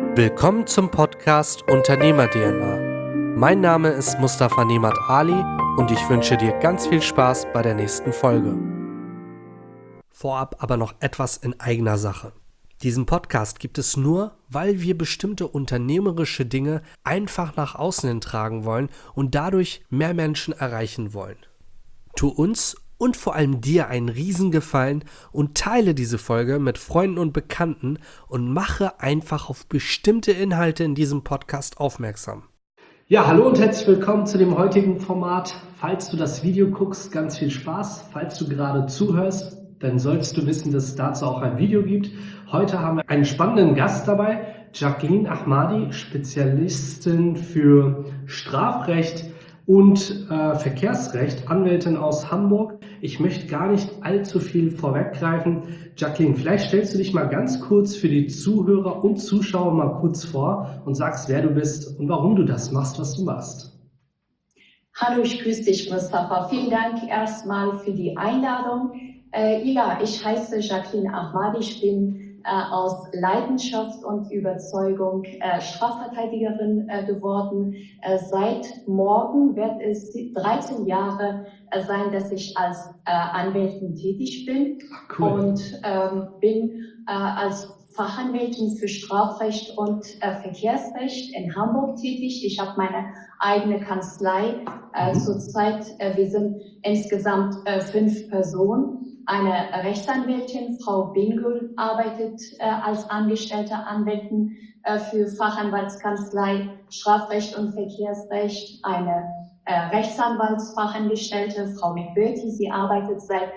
Willkommen zum Podcast Unternehmer DNA. Mein Name ist Mustafa Nemat Ali und ich wünsche dir ganz viel Spaß bei der nächsten Folge. Vorab aber noch etwas in eigener Sache. Diesen Podcast gibt es nur, weil wir bestimmte unternehmerische Dinge einfach nach außen hin tragen wollen und dadurch mehr Menschen erreichen wollen. Tu uns und vor allem dir einen Riesengefallen und teile diese Folge mit Freunden und Bekannten und mache einfach auf bestimmte Inhalte in diesem Podcast aufmerksam. Ja, hallo und herzlich willkommen zu dem heutigen Format. Falls du das Video guckst, ganz viel Spaß. Falls du gerade zuhörst, dann solltest du wissen, dass es dazu auch ein Video gibt. Heute haben wir einen spannenden Gast dabei, Jacqueline Ahmadi, Spezialistin für Strafrecht und Verkehrsrecht, Anwältin aus Hamburg. Ich möchte gar nicht allzu viel vorweggreifen. Jacqueline, vielleicht stellst du dich mal ganz kurz für die Zuhörer und Zuschauer mal kurz vor und sagst, wer du bist und warum du das machst, was du machst. Hallo, ich grüße dich, Mustafa. Vielen Dank erstmal für die Einladung. Ich heiße Jacqueline Ahmadi. Ich bin aus Leidenschaft und Überzeugung Strafverteidigerin geworden. Seit morgen wird es 13 Jahre sein, dass ich als Anwältin tätig bin. Cool. Und bin als Fachanwältin für Strafrecht und Verkehrsrecht in Hamburg tätig. Ich habe meine eigene Kanzlei. Zurzeit, wir sind insgesamt 5 Personen. Eine Rechtsanwältin, Frau Bingül, arbeitet als angestellte Anwältin für Fachanwaltskanzlei Strafrecht und Verkehrsrecht. Eine Rechtsanwaltsfachangestellte, Frau McBurty, sie arbeitet seit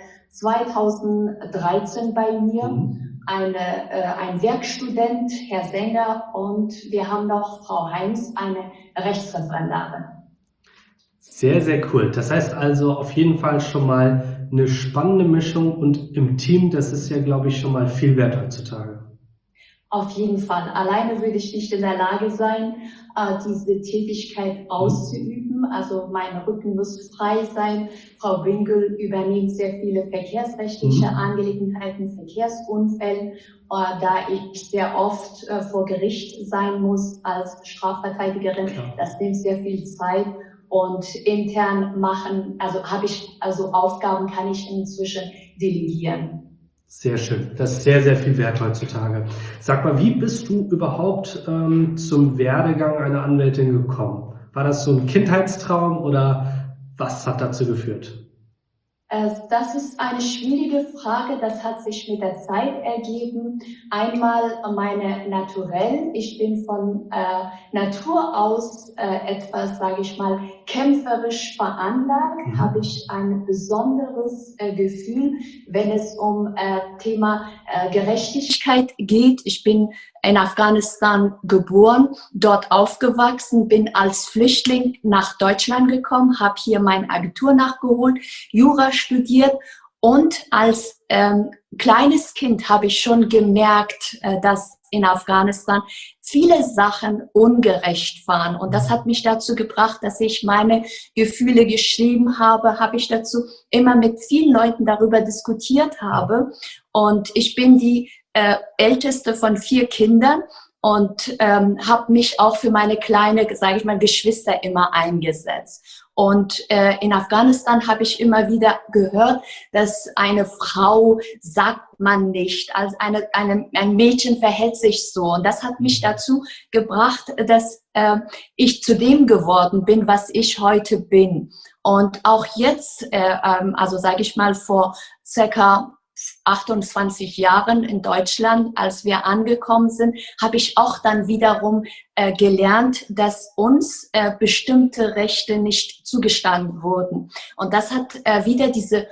2013 bei mir. Ein Werkstudent, Herr Sänger, und wir haben noch Frau Heinz, eine Rechtsreferendarin. Sehr, sehr cool. Das heißt also auf jeden Fall schon mal eine spannende Mischung und im Team, das ist ja, glaube ich, schon mal viel wert heutzutage. Auf jeden Fall. Alleine würde ich nicht in der Lage sein, diese Tätigkeit auszuüben. Also mein Rücken muss frei sein. Frau Bingül übernimmt sehr viele verkehrsrechtliche Angelegenheiten, Verkehrsunfälle, da ich sehr oft vor Gericht sein muss als Strafverteidigerin. Klar. Das nimmt sehr viel Zeit. Und intern Aufgaben kann ich inzwischen delegieren. Sehr schön. Das ist sehr, sehr viel wert heutzutage. Sag mal, wie bist du überhaupt zum Werdegang einer Anwältin gekommen? War das so ein Kindheitstraum oder was hat dazu geführt? Das ist eine schwierige Frage, das hat sich mit der Zeit ergeben. Einmal meine Naturell, ich bin von Natur aus etwas, sage ich mal, kämpferisch veranlagt, habe ich ein besonderes Gefühl, wenn es um Thema Gerechtigkeit geht. Ich bin in Afghanistan geboren, dort aufgewachsen, bin als Flüchtling nach Deutschland gekommen, habe hier mein Abitur nachgeholt, Jura studiert und als kleines Kind habe ich schon gemerkt, dass in Afghanistan viele Sachen ungerecht waren. Und das hat mich dazu gebracht, dass ich meine Gefühle geschrieben habe, habe ich dazu immer mit vielen Leuten darüber diskutiert habe. Und ich bin die älteste von 4 Kindern und habe mich auch für meine kleine, sage ich mal, Geschwister immer eingesetzt. Und in Afghanistan habe ich immer wieder gehört, dass eine Frau sagt man nicht, als ein Mädchen verhält sich so. Und das hat mich dazu gebracht, dass ich zu dem geworden bin, was ich heute bin. Und auch jetzt, sage ich mal, vor circa 28 Jahren in Deutschland, als wir angekommen sind, habe ich auch dann wiederum gelernt, dass uns bestimmte Rechte nicht zugestanden wurden. Und das hat wieder diese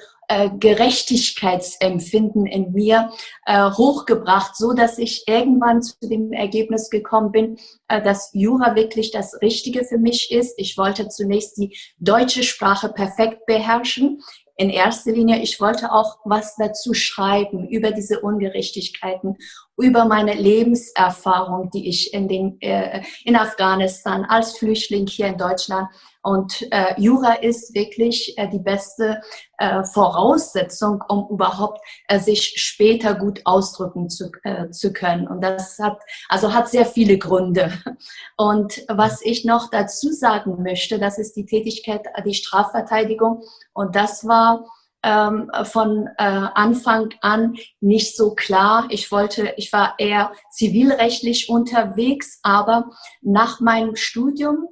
Gerechtigkeitsempfinden in mir hochgebracht, so dass ich irgendwann zu dem Ergebnis gekommen bin, dass Jura wirklich das Richtige für mich ist. Ich wollte zunächst die deutsche Sprache perfekt beherrschen. in erster Linie, ich wollte auch was dazu schreiben über diese Ungerechtigkeiten, über meine Lebenserfahrung, die ich in Afghanistan als Flüchtling hier in Deutschland. Und Jura ist wirklich die beste Voraussetzung, um überhaupt sich später gut ausdrücken zu können. Und das hat sehr viele Gründe. Und was ich noch dazu sagen möchte, das ist die Tätigkeit, die Strafverteidigung. Und das war von Anfang an nicht so klar. Ich war eher zivilrechtlich unterwegs, aber nach meinem Studium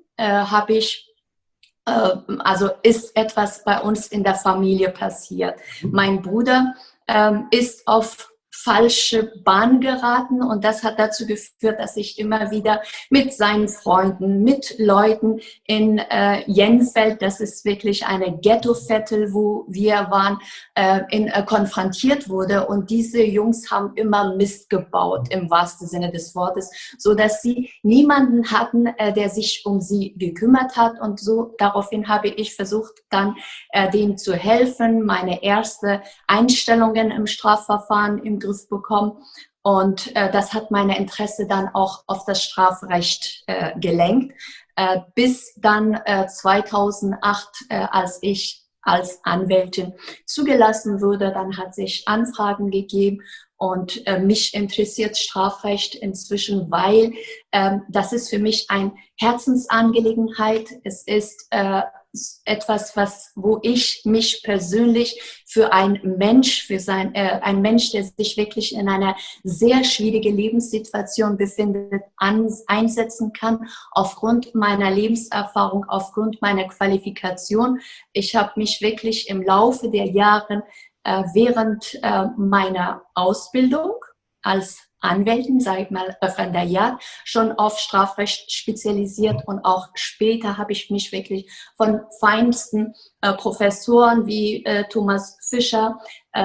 ist etwas bei uns in der Familie passiert. Mein Bruder ist auf falsche Bahn geraten und das hat dazu geführt, dass ich immer wieder mit seinen Freunden, mit Leuten in Jenfeld, das ist wirklich eine Ghettoviertel, wo wir waren, konfrontiert wurde und diese Jungs haben immer Mist gebaut, im wahrsten Sinne des Wortes, so dass sie niemanden hatten, der sich um sie gekümmert hat und so daraufhin habe ich versucht, dann denen zu helfen, meine erste Einstellungen im Strafverfahren im Griff bekommen und das hat meine Interesse dann auch auf das Strafrecht gelenkt, bis dann 2008, als ich als Anwältin zugelassen wurde, dann hat sich Anfragen gegeben und mich interessiert Strafrecht inzwischen, weil das ist für mich eine Herzensangelegenheit. Es ist etwas, wo ich mich persönlich für ein Mensch, ein Mensch, der sich wirklich in einer sehr schwierigen Lebenssituation befindet, einsetzen kann, aufgrund meiner Lebenserfahrung, aufgrund meiner Qualifikation. Ich habe mich wirklich im Laufe der Jahre während meiner Ausbildung als Anwältin, sage ich mal, Referendariat, schon auf Strafrecht spezialisiert und auch später habe ich mich wirklich von feinsten Professoren wie Thomas Fischer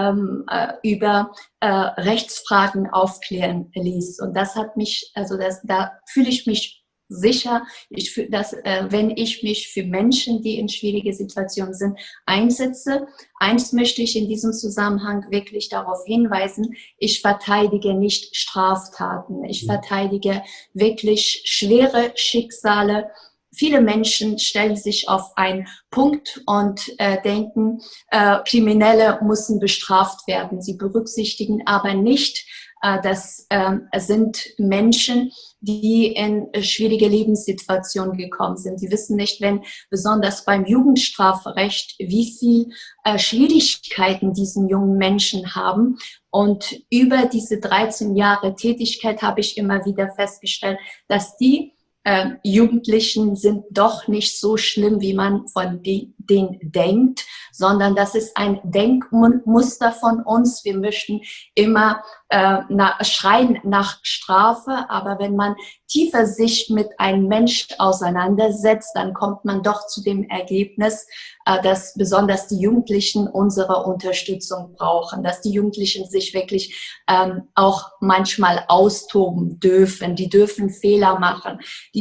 über Rechtsfragen aufklären ließ. Und das hat mich, da fühle ich mich sicher, wenn ich mich für Menschen, die in schwierige Situationen sind, einsetze. Eins möchte ich in diesem Zusammenhang wirklich darauf hinweisen, ich verteidige nicht Straftaten, ich verteidige wirklich schwere Schicksale. Viele Menschen stellen sich auf einen Punkt und denken, Kriminelle müssen bestraft werden. Sie berücksichtigen aber nicht, das sind Menschen, die in schwierige Lebenssituationen gekommen sind. Sie wissen nicht, wenn besonders beim Jugendstrafrecht, wie viel Schwierigkeiten diesen jungen Menschen haben. Und über diese 13 Jahre Tätigkeit habe ich immer wieder festgestellt, dass die Jugendlichen sind doch nicht so schlimm, wie man von denen denkt, sondern das ist ein Denkmuster von uns. Wir möchten immer schreien nach Strafe, aber wenn man tiefer sich mit einem Menschen auseinandersetzt, dann kommt man doch zu dem Ergebnis, dass besonders die Jugendlichen unsere Unterstützung brauchen, dass die Jugendlichen sich wirklich auch manchmal austoben dürfen. Die dürfen Fehler machen,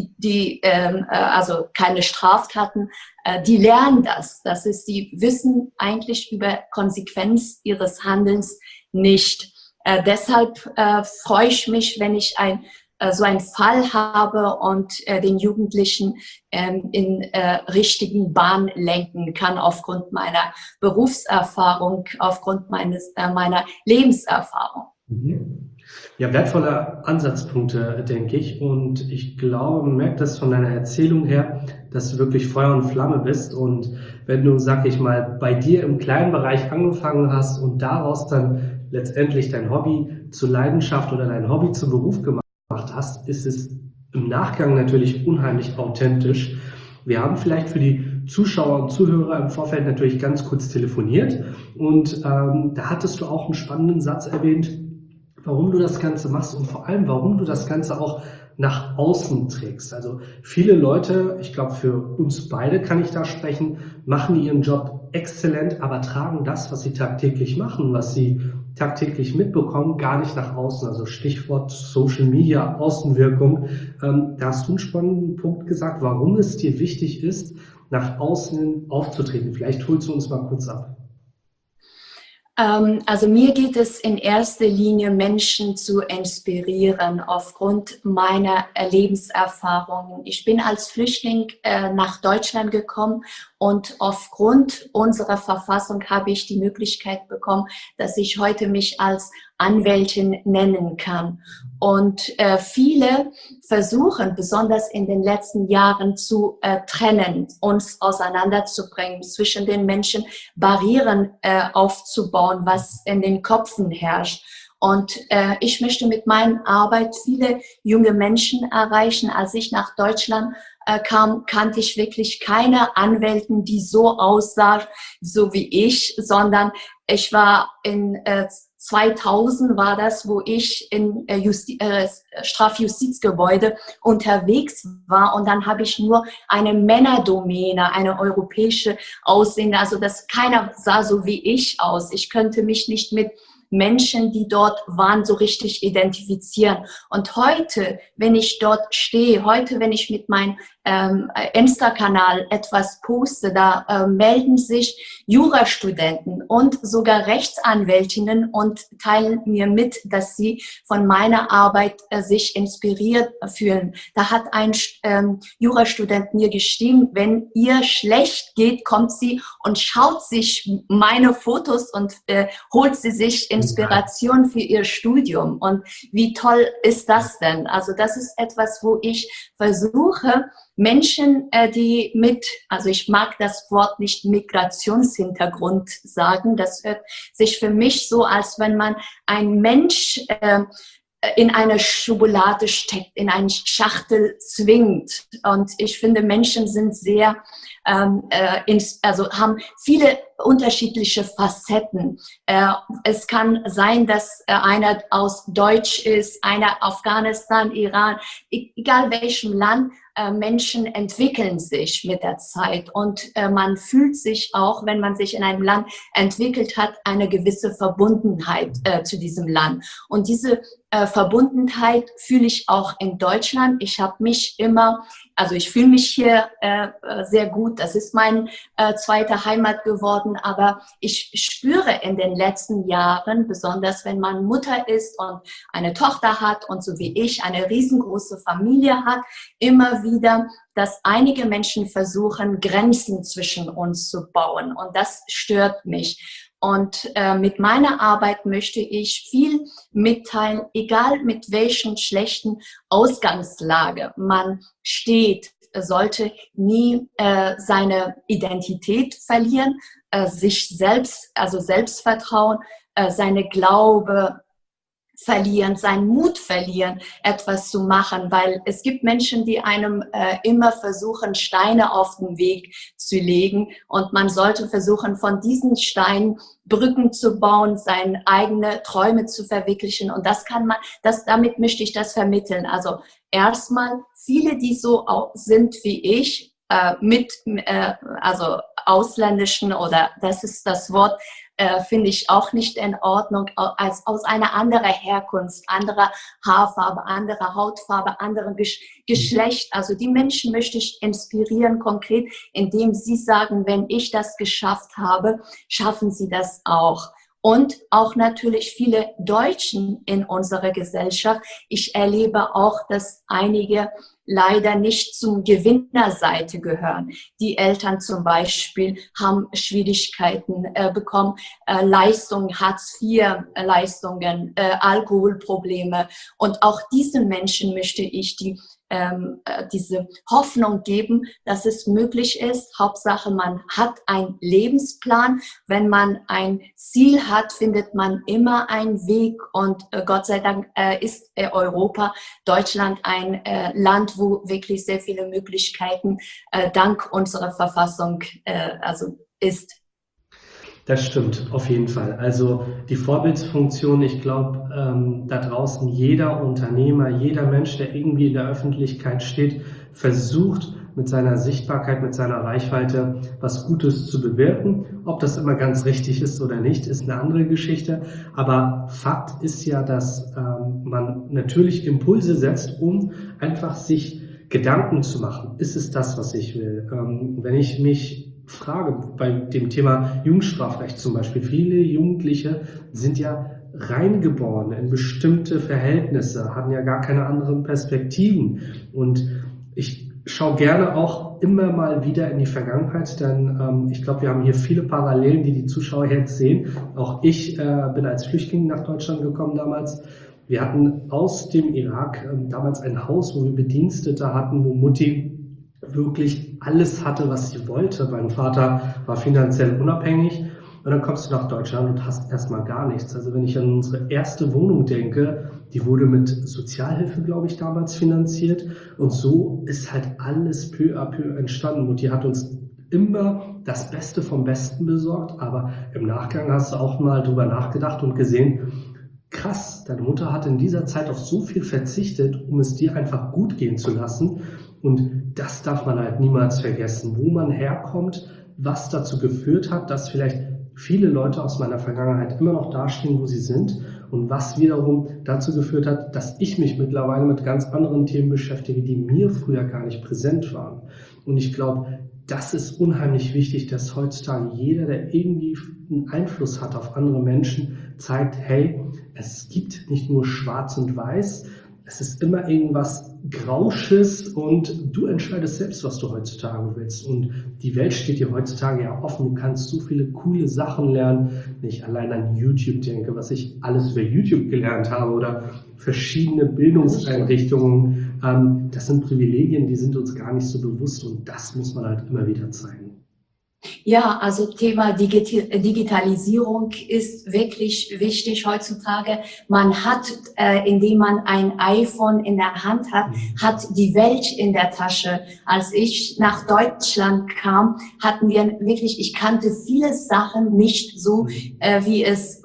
also keine Straftaten, die lernen das. Die wissen eigentlich über Konsequenz ihres Handelns nicht. Deshalb freue ich mich, wenn ich so einen Fall habe und den Jugendlichen in richtigen Bahn lenken kann aufgrund meiner Berufserfahrung, aufgrund meiner Lebenserfahrung. Ja, wertvolle Ansatzpunkte, denke ich. Und ich glaube, man merkt das von deiner Erzählung her, dass du wirklich Feuer und Flamme bist. Und wenn du, sag ich mal, bei dir im kleinen Bereich angefangen hast und daraus dann letztendlich dein Hobby zur Leidenschaft oder dein Hobby zum Beruf gemacht hast, ist es im Nachgang natürlich unheimlich authentisch. Wir haben vielleicht für die Zuschauer und Zuhörer im Vorfeld natürlich ganz kurz telefoniert und da hattest du auch einen spannenden Satz erwähnt, warum du das Ganze machst und vor allem, warum du das Ganze auch nach außen trägst. Also viele Leute, ich glaube für uns beide kann ich da sprechen, machen ihren Job exzellent, aber tragen das, was sie tagtäglich machen, was sie tagtäglich mitbekommen, gar nicht nach außen. Also Stichwort Social Media, Außenwirkung. Da hast du einen spannenden Punkt gesagt, warum es dir wichtig ist, nach außen aufzutreten. Vielleicht holst du uns mal kurz ab. Also mir geht es in erster Linie, Menschen zu inspirieren aufgrund meiner Lebenserfahrungen. Ich bin als Flüchtling nach Deutschland gekommen und aufgrund unserer Verfassung habe ich die Möglichkeit bekommen, dass ich heute mich als Anwältin nennen kann. Und viele versuchen, besonders in den letzten Jahren, zu trennen, uns auseinanderzubringen, zwischen den Menschen Barrieren aufzubauen, was in den Köpfen herrscht. Und ich möchte mit meiner Arbeit viele junge Menschen erreichen. Als ich nach Deutschland kam, kannte ich wirklich keine Anwältin, die so aussah, so wie ich, sondern ich war in 2000 war das, wo ich in Strafjustizgebäude unterwegs war, und dann habe ich nur eine Männerdomäne, eine europäische Aussehen, also dass keiner sah so wie ich aus. Ich könnte mich nicht mit Menschen, die dort waren, so richtig identifizieren. Und heute, wenn ich dort stehe, heute, wenn ich mit meinem Insta-Kanal etwas poste, da melden sich Jurastudenten und sogar Rechtsanwältinnen und teilen mir mit, dass sie von meiner Arbeit sich inspiriert fühlen. Da hat ein Jurastudent mir geschrieben, wenn ihr schlecht geht, kommt sie und schaut sich meine Fotos und holt sie sich Inspiration für ihr Studium. Und wie toll ist das denn? Also das ist etwas, wo ich versuche, Menschen, die also ich mag das Wort nicht Migrationshintergrund sagen, das hört sich für mich so, als wenn man ein Mensch in eine Schublade steckt, in eine Schachtel zwingt. Und ich finde, Menschen sind sehr, also haben viele unterschiedliche Facetten. Es kann sein, dass einer aus Deutsch ist, einer Afghanistan, Iran, egal welchem Land. Menschen entwickeln sich mit der Zeit, und man fühlt sich auch, wenn man sich in einem Land entwickelt hat, eine gewisse Verbundenheit zu diesem Land. Und diese Verbundenheit fühle ich auch in Deutschland. Ich habe mich immer, also ich fühle mich hier sehr gut. Das ist meine zweite Heimat geworden. Aber ich spüre in den letzten Jahren, besonders wenn man Mutter ist und eine Tochter hat und so wie ich eine riesengroße Familie hat, immer wieder, dass einige Menschen versuchen, Grenzen zwischen uns zu bauen. Und das stört mich. Und mit meiner Arbeit möchte ich viel mitteilen, egal mit welchen schlechten Ausgangslage man steht, sollte nie seine Identität verlieren, sich selbst, also Selbstvertrauen, seine Glaube verlieren, seinen Mut verlieren, etwas zu machen, weil es gibt Menschen, die einem immer versuchen, Steine auf den Weg zu legen, und man sollte versuchen, von diesen Steinen Brücken zu bauen, seine eigenen Träume zu verwirklichen, und das kann man, damit möchte ich das vermitteln. Also erstmal viele, die so sind wie ich, also ausländischen, oder das ist das Wort, finde ich auch nicht in Ordnung, als aus einer anderen Herkunft, anderer Haarfarbe, anderer Hautfarbe, anderem Geschlecht. Also die Menschen möchte ich inspirieren, konkret, indem sie sagen, wenn ich das geschafft habe, schaffen sie das auch. Und auch natürlich viele Deutschen in unserer Gesellschaft. Ich erlebe auch, dass einige leider nicht zum Gewinnerseite gehören. Die Eltern zum Beispiel haben Schwierigkeiten bekommen, Leistungen, Hartz-IV-Leistungen, Alkoholprobleme. Und auch diesen Menschen möchte ich diese Hoffnung geben, dass es möglich ist. Hauptsache, man hat einen Lebensplan. Wenn man ein Ziel hat, findet man immer einen Weg. Und Gott sei Dank ist Europa, Deutschland ein Land, wo wirklich sehr viele Möglichkeiten dank unserer Verfassung also ist. Das stimmt, auf jeden Fall. Also die Vorbildsfunktion, ich glaube, da draußen jeder Unternehmer, jeder Mensch, der irgendwie in der Öffentlichkeit steht, versucht mit seiner Sichtbarkeit, mit seiner Reichweite was Gutes zu bewirken. Ob das immer ganz richtig ist oder nicht, ist eine andere Geschichte. Aber Fakt ist ja, dass man natürlich Impulse setzt, um einfach sich Gedanken zu machen. Ist es das, was ich will? Wenn ich mich Frage bei dem Thema Jugendstrafrecht zum Beispiel. Viele Jugendliche sind ja reingeboren in bestimmte Verhältnisse, hatten ja gar keine anderen Perspektiven. Und ich schaue gerne auch immer mal wieder in die Vergangenheit, denn ich glaube, wir haben hier viele Parallelen, die Zuschauer jetzt sehen. Auch ich bin als Flüchtling nach Deutschland gekommen damals. Wir hatten aus dem Irak damals ein Haus, wo wir Bedienstete hatten, wo Mutti wirklich alles hatte, was sie wollte. Mein Vater war finanziell unabhängig. Und dann kommst du nach Deutschland und hast erstmal gar nichts. Also wenn ich an unsere erste Wohnung denke, die wurde mit Sozialhilfe, glaube ich, damals finanziert. Und so ist halt alles peu à peu entstanden. Mutti hat uns immer das Beste vom Besten besorgt. Aber im Nachgang hast du auch mal drüber nachgedacht und gesehen, krass, deine Mutter hat in dieser Zeit auf so viel verzichtet, um es dir einfach gut gehen zu lassen. Und das darf man halt niemals vergessen, wo man herkommt, was dazu geführt hat, dass vielleicht viele Leute aus meiner Vergangenheit immer noch dastehen, wo sie sind und was wiederum dazu geführt hat, dass ich mich mittlerweile mit ganz anderen Themen beschäftige, die mir früher gar nicht präsent waren. Und ich glaube, das ist unheimlich wichtig, dass heutzutage jeder, der irgendwie einen Einfluss hat auf andere Menschen, zeigt, hey, es gibt nicht nur schwarz und weiß, es ist immer irgendwas Grausches und du entscheidest selbst, was du heutzutage willst. Und die Welt steht dir heutzutage ja offen. Du kannst so viele coole Sachen lernen. Wenn ich allein an YouTube denke, was ich alles über YouTube gelernt habe oder verschiedene Bildungseinrichtungen, das sind Privilegien, die sind uns gar nicht so bewusst und das muss man halt immer wieder zeigen. Ja, also Thema Digitalisierung ist wirklich wichtig heutzutage. Man hat, indem man ein iPhone in der Hand hat, hat die Welt in der Tasche. Als ich nach Deutschland kam, hatten wir wirklich, ich kannte viele Sachen nicht so, wie es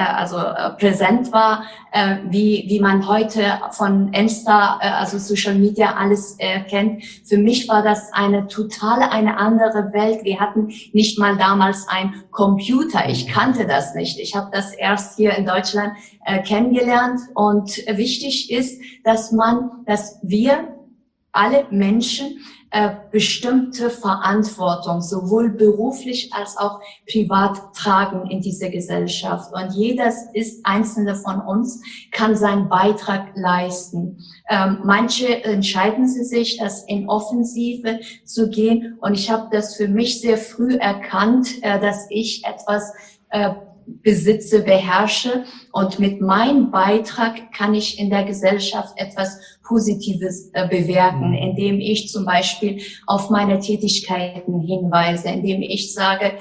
präsent war, wie man heute von Insta, also Social Media alles kennt. Für mich war das eine andere Welt. Wir hatten nicht mal damals ein Computer. Ich kannte das nicht. Ich habe das erst hier in Deutschland kennengelernt. Und wichtig ist, dass wir alle Menschen bestimmte Verantwortung sowohl beruflich als auch privat tragen in dieser Gesellschaft. Und einzelne von uns kann seinen Beitrag leisten. Manche entscheiden sich, das in Offensive zu gehen. Und ich habe das für mich sehr früh erkannt, dass ich etwas besitze, beherrsche und mit meinem Beitrag kann ich in der Gesellschaft etwas Positives bewirken, indem ich zum Beispiel auf meine Tätigkeiten hinweise, indem ich sage,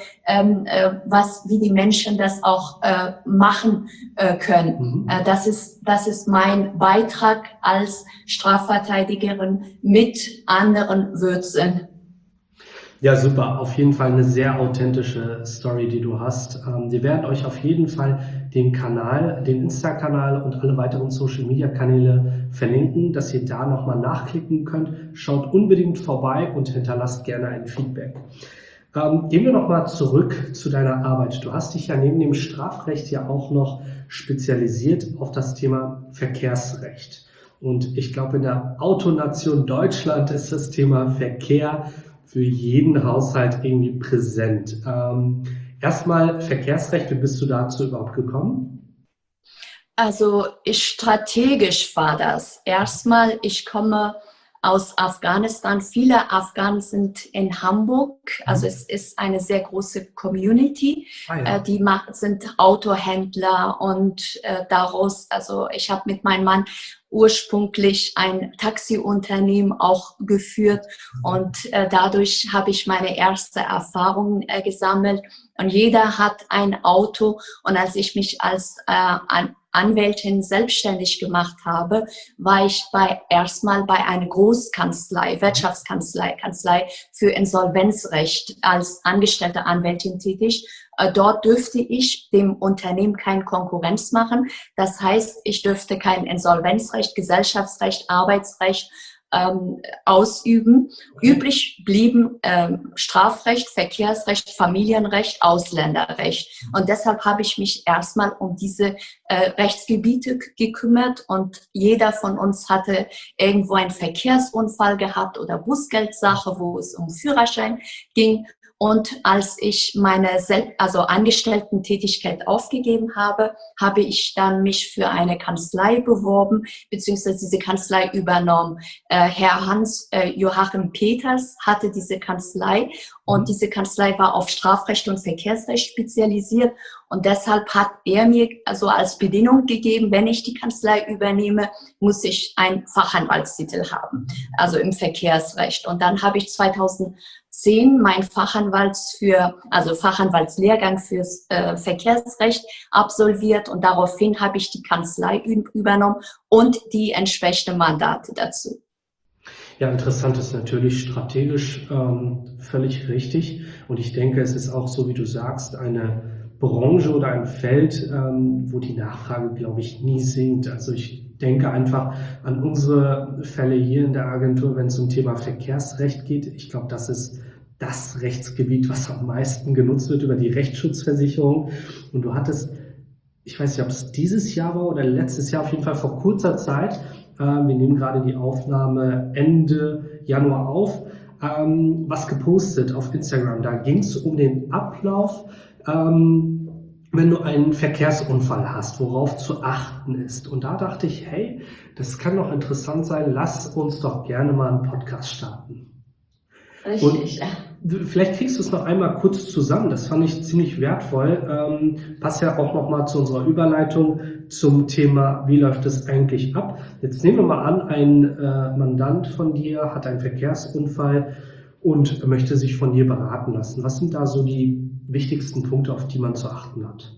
wie die Menschen das auch machen können. Das ist mein Beitrag als Strafverteidigerin mit anderen Würzen. Ja, super. Auf jeden Fall eine sehr authentische Story, die du hast. Wir werden euch auf jeden Fall den Kanal, den Insta-Kanal und alle weiteren Social-Media-Kanäle verlinken, dass ihr da nochmal nachklicken könnt. Schaut unbedingt vorbei und hinterlasst gerne ein Feedback. Gehen wir nochmal zurück zu deiner Arbeit. Du hast dich ja neben dem Strafrecht ja auch noch spezialisiert auf das Thema Verkehrsrecht. Und ich glaube, in der Autonation Deutschland ist das Thema Verkehr für jeden Haushalt irgendwie präsent. Erstmal Verkehrsrecht, wie bist du dazu überhaupt gekommen? Also strategisch war das. Erstmal, ich komme aus Afghanistan. Viele Afghanen sind in Hamburg. Also es ist eine sehr große Community. Die sind Autohändler und ich habe mit meinem Mann ursprünglich ein Taxiunternehmen auch geführt und dadurch habe ich meine erste Erfahrung gesammelt und jeder hat ein Auto und als ich mich als Anwältin selbstständig gemacht habe, war ich erstmal bei einer Großkanzlei, Wirtschaftskanzlei für Insolvenzrecht als angestellte Anwältin tätig. Dort dürfte ich dem Unternehmen keine Konkurrenz machen. Das heißt, ich dürfte kein Insolvenzrecht, Gesellschaftsrecht, Arbeitsrecht ausüben. Übrig blieben Strafrecht, Verkehrsrecht, Familienrecht, Ausländerrecht. Und deshalb habe ich mich erstmal um diese Rechtsgebiete gekümmert und jeder von uns hatte irgendwo einen Verkehrsunfall gehabt oder Bußgeldsache, wo es um Führerschein ging. Und als ich meine Angestellten-Tätigkeit aufgegeben habe, habe ich dann mich für eine Kanzlei beworben, beziehungsweise diese Kanzlei übernommen. Herr Hans-Joachim Peters hatte diese Kanzlei und diese Kanzlei war auf Strafrecht und Verkehrsrecht spezialisiert. Und deshalb hat er mir also als Bedingung gegeben, wenn ich die Kanzlei übernehme, muss ich einen Fachanwaltstitel haben, also im Verkehrsrecht. Und dann habe ich 2010 meinen Fachanwaltslehrgang fürs Verkehrsrecht absolviert und daraufhin habe ich die Kanzlei übernommen und die entsprechenden Mandate dazu. Ja, interessant ist natürlich strategisch völlig richtig. Und ich denke, es ist auch so, wie du sagst, eine Branche oder ein Feld, wo die Nachfrage, glaube ich, nie sinkt. Also ich denke einfach an unsere Fälle hier in der Agentur, wenn es um Thema Verkehrsrecht geht. Ich glaube, das ist das Rechtsgebiet, was am meisten genutzt wird über die Rechtsschutzversicherung. Und du hattest, ich weiß nicht, ob es dieses Jahr war oder letztes Jahr, auf jeden Fall vor kurzer Zeit, wir nehmen gerade die Aufnahme Ende Januar auf, was gepostet auf Instagram. Da ging es um den Ablauf, wenn du einen Verkehrsunfall hast, worauf zu achten ist. Und da dachte ich, hey, das kann doch interessant sein, lass uns doch gerne mal einen Podcast starten. Richtig. Und vielleicht kriegst du es noch einmal kurz zusammen, das fand ich ziemlich wertvoll. Passt ja auch nochmal zu unserer Überleitung zum Thema, wie läuft es eigentlich ab? Jetzt nehmen wir mal an, ein Mandant von dir hat einen Verkehrsunfall und möchte sich von dir beraten lassen. Was sind da so die wichtigsten Punkte, auf die man zu achten hat?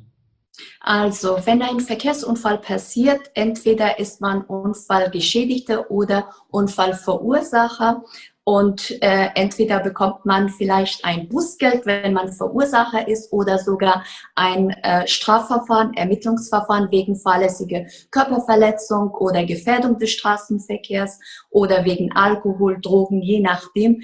Also, wenn ein Verkehrsunfall passiert, entweder ist man Unfallgeschädigter oder Unfallverursacher. Und entweder bekommt man vielleicht ein Bußgeld, wenn man Verursacher ist, oder sogar ein Strafverfahren, Ermittlungsverfahren wegen fahrlässiger Körperverletzung oder Gefährdung des Straßenverkehrs oder wegen Alkohol, Drogen, je nachdem,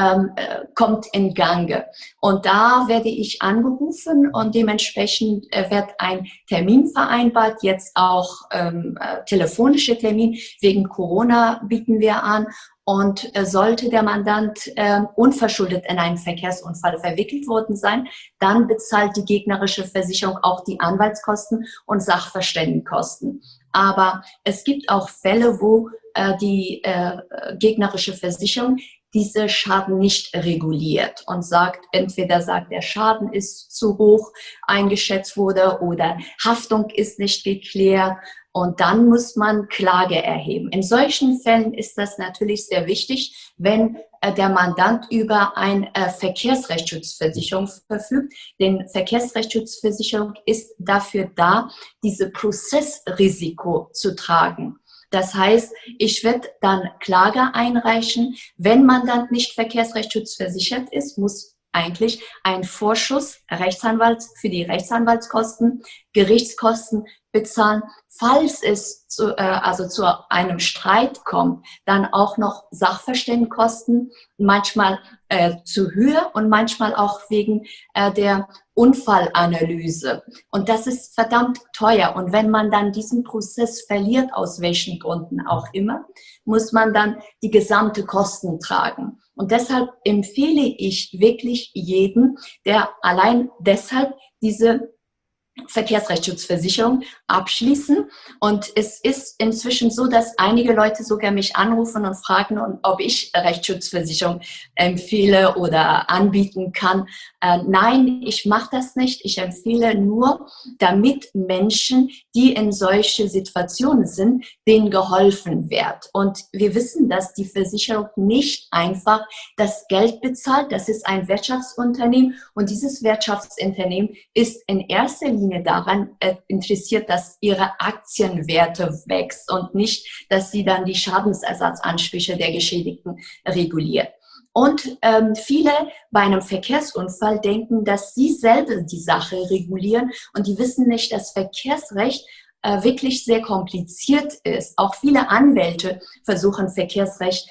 kommt in Gange. Und da werde ich angerufen und dementsprechend wird ein Termin vereinbart, jetzt auch telefonische Termin. Wegen Corona bieten wir an. Und sollte der Mandant unverschuldet in einen Verkehrsunfall verwickelt worden sein, dann bezahlt die gegnerische Versicherung auch die Anwaltskosten und Sachverständigenkosten. Aber es gibt auch Fälle, wo die gegnerische Versicherung diese Schaden nicht reguliert und sagt, entweder sagt, der Schaden ist zu hoch eingeschätzt wurde oder Haftung ist nicht geklärt. Und dann muss man Klage erheben. In solchen Fällen ist das natürlich sehr wichtig, wenn der Mandant über eine Verkehrsrechtsschutzversicherung verfügt. Denn Verkehrsrechtsschutzversicherung ist dafür da, diese Prozessrisiko zu tragen. Das heißt, ich werde dann Klage einreichen. Wenn Mandant nicht verkehrsrechtsschutzversichert ist, muss eigentlich ein Vorschuss für die Rechtsanwaltskosten, Gerichtskosten bezahlen. Falls es zu einem Streit kommt, dann auch noch Sachverständigenkosten, manchmal zu Höhe und manchmal auch wegen der Unfallanalyse. Und das ist verdammt teuer. Und wenn man dann diesen Prozess verliert, aus welchen Gründen auch immer, muss man dann die gesamte Kosten tragen. Und deshalb empfehle ich wirklich jedem, der allein deshalb diese Verkehrsrechtsschutzversicherung abschließen. Und es ist inzwischen so, dass einige Leute sogar mich anrufen und fragen, ob ich Rechtsschutzversicherung empfehle oder anbieten kann. Nein, ich mache das nicht. Ich empfehle nur, damit Menschen, die in solche Situationen sind, denen geholfen wird. Und wir wissen, dass die Versicherung nicht einfach das Geld bezahlt. Das ist ein Wirtschaftsunternehmen und dieses Wirtschaftsunternehmen ist in erster Linie daran interessiert, dass ihre Aktienwerte wächst und nicht, dass sie dann die Schadensersatzansprüche der Geschädigten reguliert. Und viele bei einem Verkehrsunfall denken, dass sie selber die Sache regulieren und die wissen nicht, dass Verkehrsrecht wirklich sehr kompliziert ist. Auch viele Anwälte versuchen Verkehrsrecht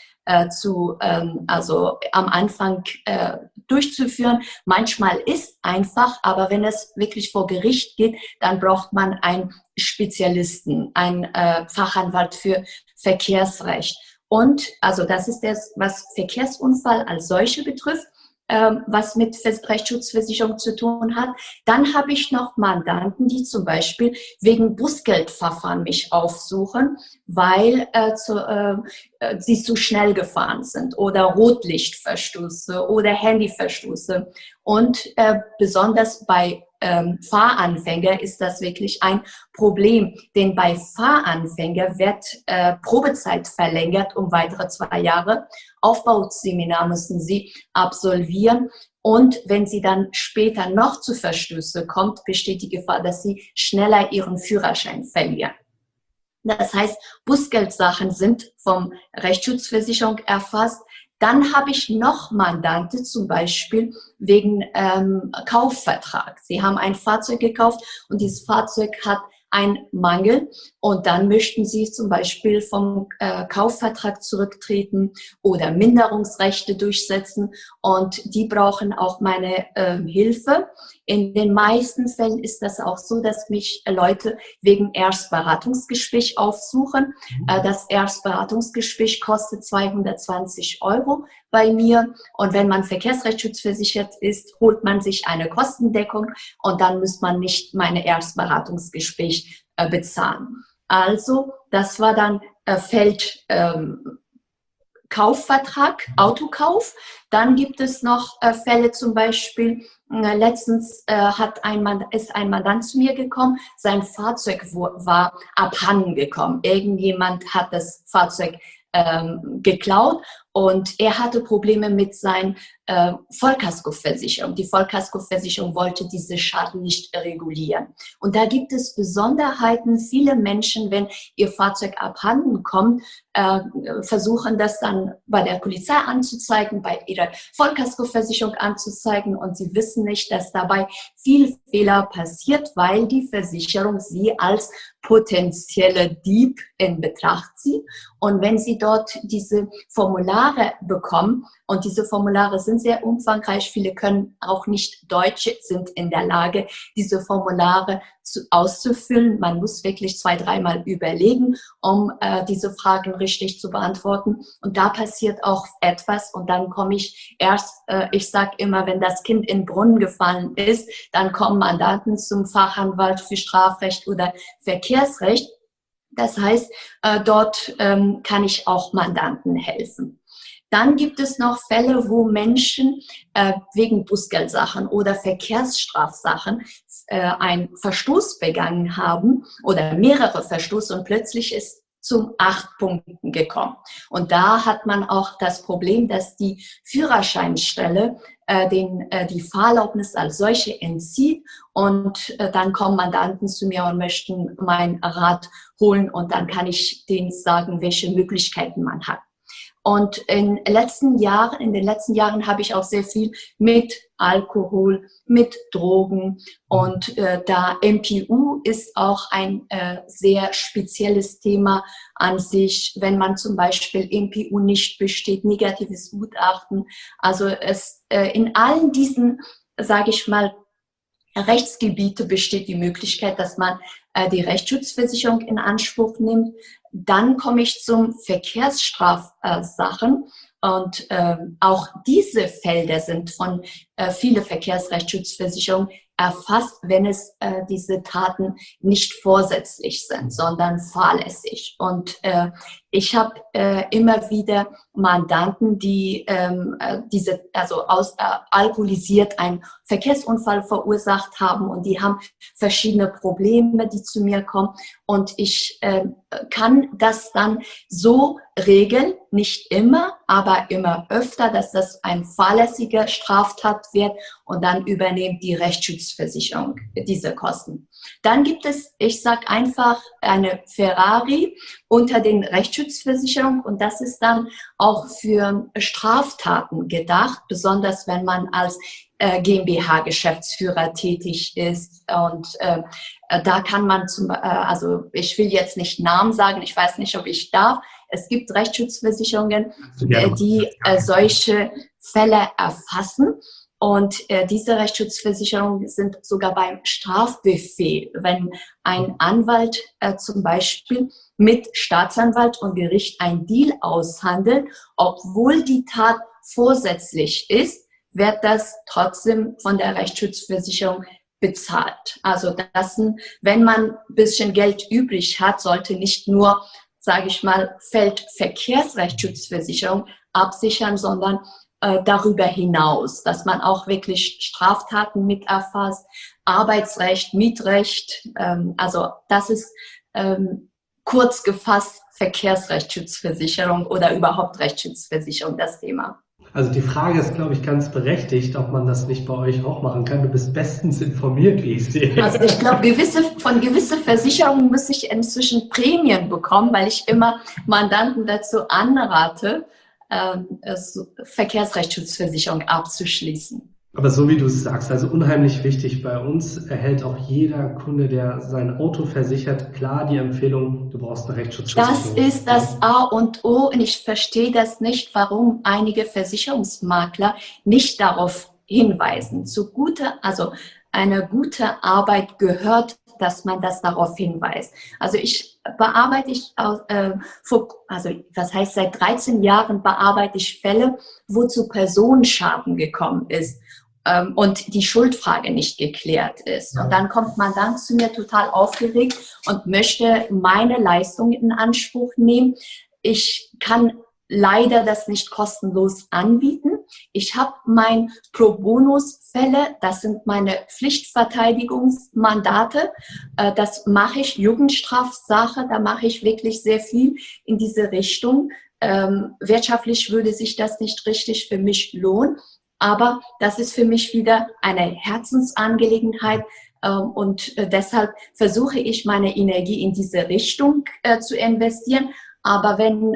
am Anfang durchzuführen. Manchmal ist einfach, aber wenn es wirklich vor Gericht geht, dann braucht man einen Spezialisten, einen Fachanwalt für Verkehrsrecht. Und also das ist das, was Verkehrsunfall als solche betrifft. was mit Rechtsschutzversicherung zu tun hat. Dann habe ich noch Mandanten, die zum Beispiel wegen Bußgeldverfahren mich aufsuchen, weil sie zu schnell gefahren sind oder Rotlichtverstoße oder Handyverstoße. Und besonders bei Fahranfänger ist das wirklich ein Problem, denn bei Fahranfänger wird Probezeit verlängert um weitere 2 Jahre. Aufbauseminar müssen sie absolvieren. Und wenn sie dann später noch zu Verstößen kommt, besteht die Gefahr, dass sie schneller ihren Führerschein verlieren. Das heißt, Bußgeldsachen sind vom Rechtsschutzversicherung erfasst. Dann habe ich noch Mandante, zum Beispiel wegen Kaufvertrag. Sie haben ein Fahrzeug gekauft und dieses Fahrzeug hat einen Mangel und dann möchten Sie zum Beispiel vom Kaufvertrag zurücktreten oder Minderungsrechte durchsetzen und die brauchen auch meine Hilfe. In den meisten Fällen ist das auch so, dass mich Leute wegen Erstberatungsgespräch aufsuchen. Das Erstberatungsgespräch kostet 220 € bei mir. Und wenn man verkehrsrechtsschutzversichert ist, holt man sich eine Kostendeckung und dann muss man nicht meine Erstberatungsgespräch bezahlen. Also das war dann Kaufvertrag, Autokauf. Dann gibt es noch Fälle, zum Beispiel, letztens ist ein Mandant zu mir gekommen, sein Fahrzeug war abhanden gekommen. Irgendjemand hat das Fahrzeug geklaut und er hatte Probleme mit seiner Vollkaskoversicherung. Die Vollkaskoversicherung wollte diese Schaden nicht regulieren. Und da gibt es Besonderheiten. Viele Menschen, wenn ihr Fahrzeug abhanden kommt, versuchen das dann bei der Polizei anzuzeigen, bei ihrer Vollkaskoversicherung anzuzeigen und sie wissen nicht, dass dabei viel Fehler passiert, weil die Versicherung sie als potenzielle Dieb in Betracht zieht. Und wenn sie dort diese Formulare bekommen, und diese Formulare sind sehr umfangreich, viele können auch nicht Deutsch, sind in der Lage, diese Formulare auszufüllen. Man muss wirklich 2-3 Mal überlegen, um diese Fragen richtig zu beantworten. Und da passiert auch etwas und dann komme ich ich sage immer, wenn das Kind in den Brunnen gefallen ist, dann kommen Mandanten zum Fachanwalt für Strafrecht oder Verkehrsrecht. Das heißt, dort kann ich auch Mandanten helfen. Dann gibt es noch Fälle, wo Menschen wegen Bußgeldsachen oder Verkehrsstrafsachen einen Verstoß begangen haben oder mehrere Verstoße und plötzlich ist zum 8 Punkten gekommen. Und da hat man auch das Problem, dass die Führerscheinstelle die Fahrerlaubnis als solche entzieht und dann kommen Mandanten zu mir und möchten meinen Rat holen und dann kann ich denen sagen, welche Möglichkeiten man hat. Und in den letzten Jahren habe ich auch sehr viel mit Alkohol, mit Drogen und da MPU ist auch ein sehr spezielles Thema an sich, wenn man zum Beispiel MPU nicht besteht, negatives Gutachten. Also in allen diesen, sage ich mal, Rechtsgebiete besteht die Möglichkeit, dass man die Rechtsschutzversicherung in Anspruch nimmt. Dann komme ich zum Verkehrsstrafsachen und auch diese Felder sind von vielen Verkehrsrechtsschutzversicherungen erfasst, wenn es diese Taten nicht vorsätzlich sind, sondern fahrlässig. Und ich habe immer wieder Mandanten, die alkoholisiert einen Verkehrsunfall verursacht haben und die haben verschiedene Probleme, die zu mir kommen. Und ich kann das dann so regeln, nicht immer, aber immer öfter, dass das ein fahrlässiger Straftat wird und dann übernimmt die Rechtsschutzversicherung diese Kosten. Dann gibt es, ich sage einfach, eine Ferrari unter den Rechtsschutzversicherungen und das ist dann auch für Straftaten gedacht, besonders wenn man als GmbH-Geschäftsführer tätig ist und da kann man also ich will jetzt nicht Namen sagen, ich weiß nicht, ob ich darf. Es gibt Rechtsschutzversicherungen, die solche Fälle erfassen. Und diese Rechtsschutzversicherungen sind sogar beim Strafbefehl, wenn ein Anwalt zum Beispiel mit Staatsanwalt und Gericht ein Deal aushandelt, obwohl die Tat vorsätzlich ist, wird das trotzdem von der Rechtsschutzversicherung bezahlt. Also wenn man ein bisschen Geld übrig hat, sollte nicht nur, sage ich mal, Feldverkehrsrechtsschutzversicherung absichern, sondern darüber hinaus, dass man auch wirklich Straftaten mit erfasst, Arbeitsrecht, Mietrecht, also das ist kurz gefasst Verkehrsrechtsschutzversicherung oder überhaupt Rechtsschutzversicherung das Thema. Also die Frage ist, glaube ich, ganz berechtigt, ob man das nicht bei euch auch machen kann. Du bist bestens informiert, wie ich sehe. Also ich glaube, gewisse Versicherungen muss ich inzwischen Prämien bekommen, weil ich immer Mandanten dazu anrate, Verkehrsrechtsschutzversicherung abzuschließen. Aber so wie du es sagst, also unheimlich wichtig, bei uns erhält auch jeder Kunde, der sein Auto versichert, klar die Empfehlung, du brauchst eine Rechtsschutzversicherung. Das ist das A und O und ich verstehe das nicht, warum einige Versicherungsmakler nicht darauf hinweisen. Also eine gute Arbeit gehört, dass man das darauf hinweist. Also seit 13 Jahren bearbeite ich Fälle, wo zu Personenschaden gekommen ist und die Schuldfrage nicht geklärt ist. Und dann kommt man dann zu mir total aufgeregt und möchte meine Leistung in Anspruch nehmen. Ich kann leider das nicht kostenlos anbieten. Ich habe mein Pro-Bonus-Fälle, das sind meine Pflichtverteidigungsmandate. Das mache ich, Jugendstrafsache, da mache ich wirklich sehr viel in diese Richtung. Wirtschaftlich würde sich das nicht richtig für mich lohnen, aber das ist für mich wieder eine Herzensangelegenheit. Und deshalb versuche ich meine Energie in diese Richtung zu investieren. Aber wenn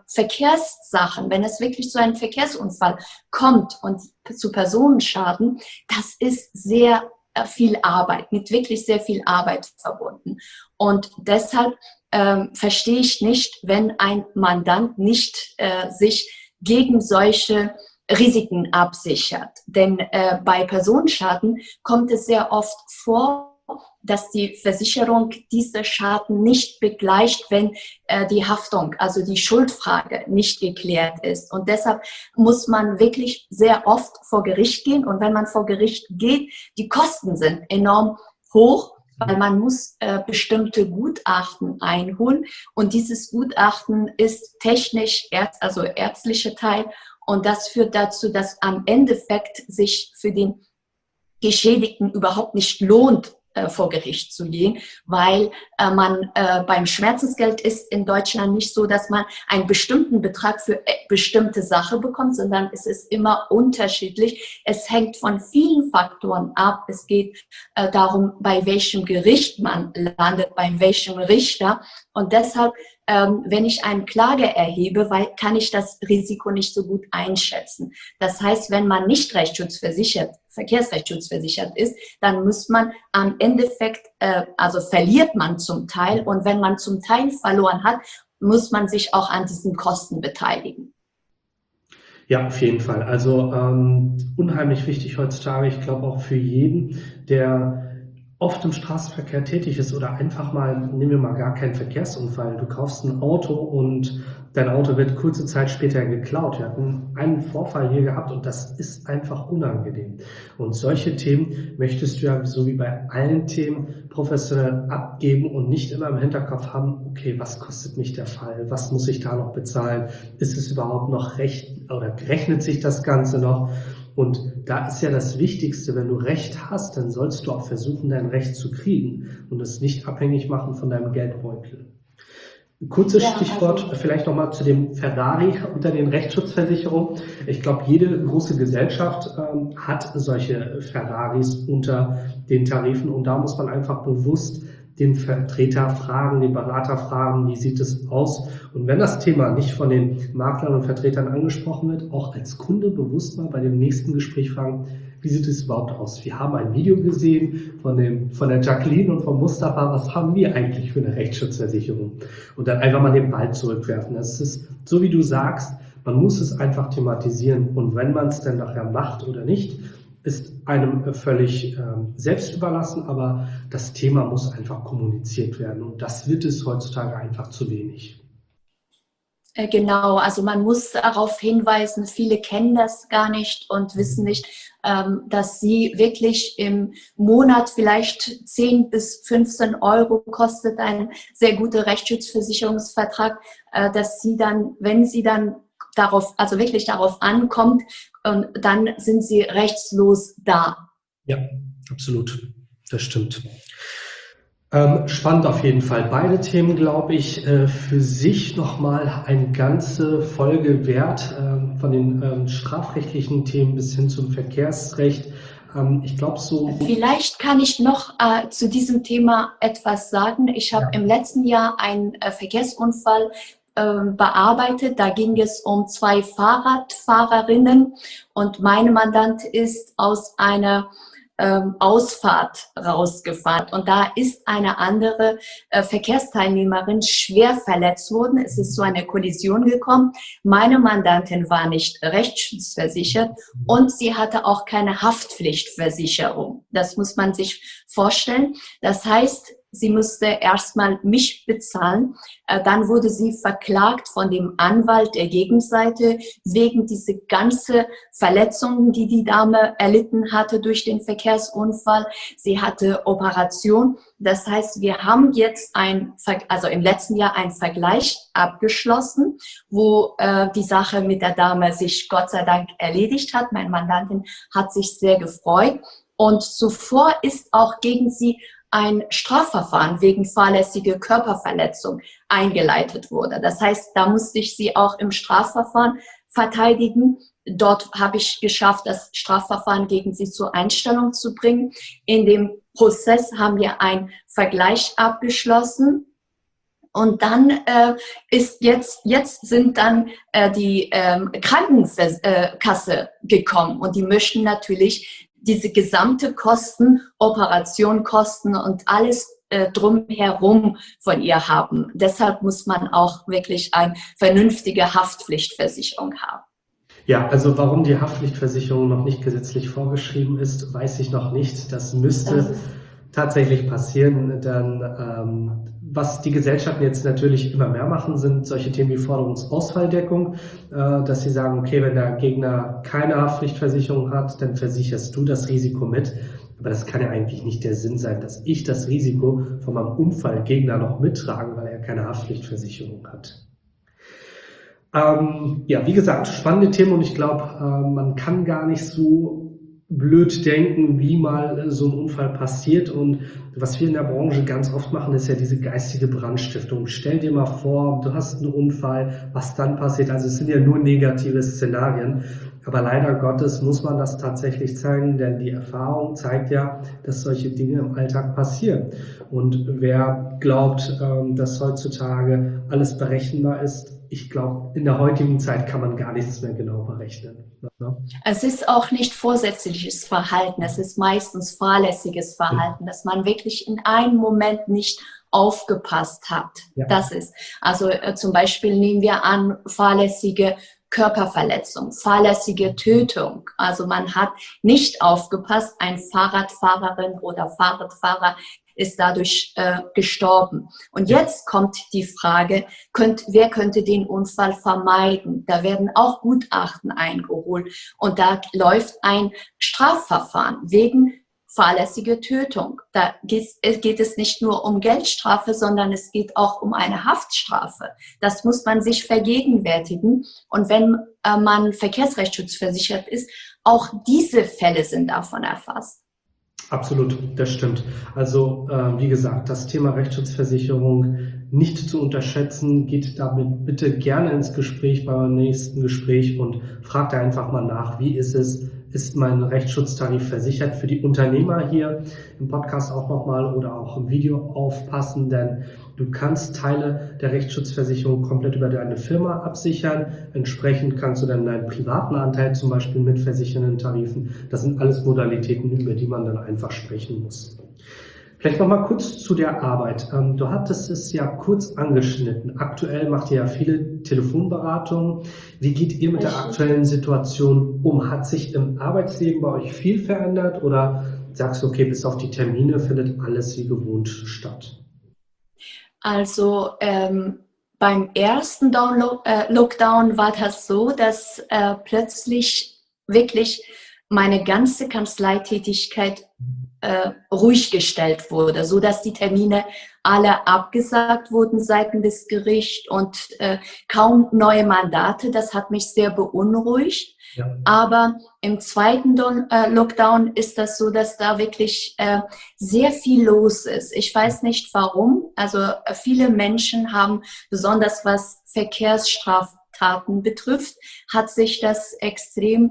wenn es wirklich zu einem Verkehrsunfall kommt und zu Personenschaden, das ist sehr viel Arbeit, mit wirklich sehr viel Arbeit verbunden. Und deshalb verstehe ich nicht, wenn ein Mandant nicht sich gegen solche Risiken absichert. Denn bei Personenschaden kommt es sehr oft vor, dass die Versicherung diese Schaden nicht begleicht, wenn die Haftung, also die Schuldfrage nicht geklärt ist. Und deshalb muss man wirklich sehr oft vor Gericht gehen. Und wenn man vor Gericht geht, die Kosten sind enorm hoch, weil man muss bestimmte Gutachten einholen. Und dieses Gutachten ist technisch, also ärztlicher Teil. Und das führt dazu, dass am Endeffekt sich für den Geschädigten überhaupt nicht lohnt, vor Gericht zu gehen, weil man beim Schmerzensgeld ist in Deutschland nicht so, dass man einen bestimmten Betrag für bestimmte Sache bekommt, sondern es ist immer unterschiedlich. Es hängt von vielen Faktoren ab. Es geht darum, bei welchem Gericht man landet, bei welchem Richter. Und deshalb, wenn ich eine Klage erhebe, kann ich das Risiko nicht so gut einschätzen. Das heißt, wenn man nicht verkehrsrechtsschutzversichert ist, dann muss man am Endeffekt, also verliert man zum Teil. Und wenn man zum Teil verloren hat, muss man sich auch an diesen Kosten beteiligen. Ja, auf jeden Fall. Also unheimlich wichtig heutzutage. Ich glaube auch für jeden, der oft im Straßenverkehr tätig ist oder einfach mal, nehmen wir mal gar keinen Verkehrsunfall. Du kaufst ein Auto und dein Auto wird kurze Zeit später geklaut. Wir hatten einen Vorfall hier gehabt und das ist einfach unangenehm. Und solche Themen möchtest du ja, so wie bei allen Themen, professionell abgeben und nicht immer im Hinterkopf haben, okay, was kostet mich der Fall? Was muss ich da noch bezahlen? Ist es überhaupt noch recht oder rechnet sich das Ganze noch? Und da ist ja das Wichtigste, wenn du Recht hast, dann sollst du auch versuchen, dein Recht zu kriegen und es nicht abhängig machen von deinem Geldbeutel. Ein kurzes Stichwort vielleicht nochmal zu dem Ferrari unter den Rechtsschutzversicherungen. Ich glaube, jede große Gesellschaft hat solche Ferraris unter den Tarifen und da muss man einfach bewusst den Vertreter fragen, den Berater fragen, wie sieht es aus? Und wenn das Thema nicht von den Maklern und Vertretern angesprochen wird, auch als Kunde bewusst mal bei dem nächsten Gespräch fragen, wie sieht es überhaupt aus? Wir haben ein Video gesehen von der Jacqueline und von Mustafa, was haben wir eigentlich für eine Rechtsschutzversicherung? Und dann einfach mal den Ball zurückwerfen. Das ist so, wie du sagst, man muss es einfach thematisieren und wenn man es dann nachher macht oder nicht, ist einem völlig selbst überlassen, aber das Thema muss einfach kommuniziert werden und das wird es heutzutage einfach zu wenig. Genau, also man muss darauf hinweisen, viele kennen das gar nicht und wissen nicht, dass sie wirklich im Monat vielleicht 10 bis 15 Euro kostet ein sehr guter Rechtsschutzversicherungsvertrag, dass sie dann, wenn sie dann darauf, also wirklich darauf ankommt, dann sind sie rechtslos da. Ja, absolut. Das stimmt. Spannend auf jeden Fall. Beide Themen, glaube ich, für sich nochmal eine ganze Folge wert, von den strafrechtlichen Themen bis hin zum Verkehrsrecht. Ich glaube so. Vielleicht kann ich noch zu diesem Thema etwas sagen. Ich habe im letzten Jahr einen Verkehrsunfall bearbeitet. Da ging es um 2 Fahrradfahrerinnen und mein Mandant ist aus einer Ausfahrt rausgefahren und da ist eine andere Verkehrsteilnehmerin schwer verletzt worden. Es ist zu einer Kollision gekommen. Meine Mandantin war nicht rechtsschutzversichert und sie hatte auch keine Haftpflichtversicherung. Das muss man sich vorstellen. Das heißt, sie musste erstmal mich bezahlen. Dann wurde sie verklagt von dem Anwalt der Gegenseite wegen dieser ganzen Verletzungen, die die Dame erlitten hatte durch den Verkehrsunfall. Sie hatte Operation. Das heißt, wir haben jetzt im letzten Jahr einen Vergleich abgeschlossen, wo die Sache mit der Dame sich Gott sei Dank erledigt hat. Meine Mandantin hat sich sehr gefreut. Und zuvor ist auch gegen sie ein Strafverfahren wegen fahrlässiger Körperverletzung eingeleitet wurde. Das heißt, da musste ich sie auch im Strafverfahren verteidigen. Dort habe ich geschafft, das Strafverfahren gegen sie zur Einstellung zu bringen. In dem Prozess haben wir einen Vergleich abgeschlossen. Und dann sind dann die Krankenkasse gekommen und die möchten natürlich diese gesamte Kosten, Operationkosten und alles drumherum von ihr haben. Deshalb muss man auch wirklich eine vernünftige Haftpflichtversicherung haben. Ja, also warum die Haftpflichtversicherung noch nicht gesetzlich vorgeschrieben ist, weiß ich noch nicht. Das müsste tatsächlich passieren, denn was die Gesellschaften jetzt natürlich immer mehr machen, sind solche Themen wie Forderungsausfalldeckung, dass sie sagen, okay, wenn der Gegner keine Haftpflichtversicherung hat, dann versicherst du das Risiko mit. Aber das kann ja eigentlich nicht der Sinn sein, dass ich das Risiko von meinem Unfallgegner noch mittrage, weil er keine Haftpflichtversicherung hat. Ja, wie gesagt, spannende Themen und ich glaube, man kann gar nicht so blöd denken, wie mal so ein Unfall passiert. Und was wir in der Branche ganz oft machen, ist ja diese geistige Brandstiftung. Stell dir mal vor, du hast einen Unfall, was dann passiert. Also es sind ja nur negative Szenarien. Aber leider Gottes muss man das tatsächlich zeigen, denn die Erfahrung zeigt ja, dass solche Dinge im Alltag passieren. Und wer glaubt, dass heutzutage alles berechenbar ist, ich glaube, in der heutigen Zeit kann man gar nichts mehr genau berechnen. Es ist auch nicht vorsätzliches Verhalten, es ist meistens fahrlässiges Verhalten, dass man wirklich in einem Moment nicht aufgepasst hat. Ja. Das ist, also zum Beispiel nehmen wir an, fahrlässige Körperverletzung, fahrlässige Tötung. Also man hat nicht aufgepasst, ein Fahrradfahrerin oder Fahrradfahrer ist dadurch gestorben. Und jetzt kommt die Frage, wer könnte den Unfall vermeiden? Da werden auch Gutachten eingeholt und da läuft ein Strafverfahren wegen fahrlässige Tötung. Da geht es nicht nur um Geldstrafe, sondern es geht auch um eine Haftstrafe. Das muss man sich vergegenwärtigen. Und wenn man verkehrsrechtsschutzversichert ist, auch diese Fälle sind davon erfasst. Absolut, das stimmt. Also wie gesagt, das Thema Rechtsschutzversicherung nicht zu unterschätzen. Geht damit bitte gerne ins Gespräch beim nächsten Gespräch und fragt einfach mal nach, wie ist es? Ist mein Rechtsschutztarif versichert? Für die Unternehmer hier im Podcast auch nochmal oder auch im Video aufpassen, denn du kannst Teile der Rechtsschutzversicherung komplett über deine Firma absichern. Entsprechend kannst du dann deinen privaten Anteil zum Beispiel mit versichernden Tarifen. Das sind alles Modalitäten, über die man dann einfach sprechen muss. Vielleicht noch mal kurz zu der Arbeit. Du hattest es ja kurz angeschnitten. Aktuell macht ihr ja viele Telefonberatungen. Wie geht ihr mit der aktuellen Situation um? Hat sich im Arbeitsleben bei euch viel verändert oder sagst du, okay, bis auf die Termine findet alles wie gewohnt statt? Also Beim ersten Lockdown war das so, dass plötzlich wirklich meine ganze Kanzleitätigkeit ruhig gestellt wurde, so dass die Termine alle abgesagt wurden seitens des Gerichts und kaum neue Mandate. Das hat mich sehr beunruhigt. Ja. Aber im zweiten Lockdown ist das so, dass da wirklich sehr viel los ist. Ich weiß nicht warum. Also viele Menschen haben, besonders was Verkehrsstraftaten betrifft, hat sich das extrem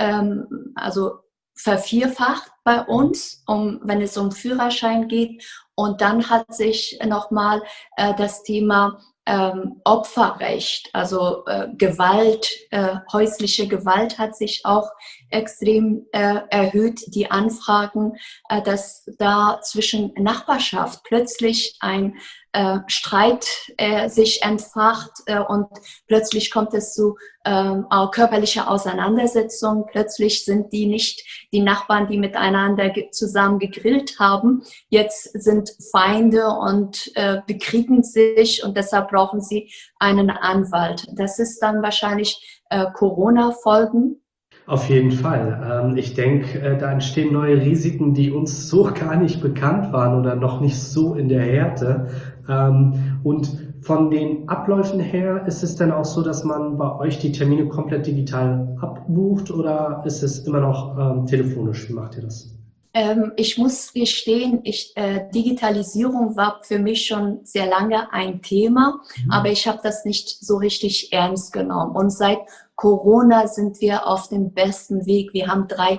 vervierfacht bei uns, wenn es um Führerschein geht. Und dann hat sich nochmal das Thema Opferrecht, also Gewalt, häusliche Gewalt hat sich auch extrem erhöht. Die Anfragen, dass da zwischen Nachbarschaft plötzlich ein Streit sich entfacht und plötzlich kommt es zu körperlicher Auseinandersetzung. Plötzlich sind die nicht die Nachbarn, die miteinander zusammen gegrillt haben. Jetzt sind Feinde und bekriegen sich und deshalb brauchen sie einen Anwalt. Das ist dann wahrscheinlich Corona-Folgen. Auf jeden Fall. Ich denke, da entstehen neue Risiken, die uns so gar nicht bekannt waren oder noch nicht so in der Härte. Und von den Abläufen her, ist es dann auch so, dass man bei euch die Termine komplett digital abbucht oder ist es immer noch telefonisch? Wie macht ihr das? Ich muss gestehen, Digitalisierung war für mich schon sehr lange ein Thema, aber ich habe das nicht so richtig ernst genommen. Und seit Corona sind wir auf dem besten Weg. Wir haben 3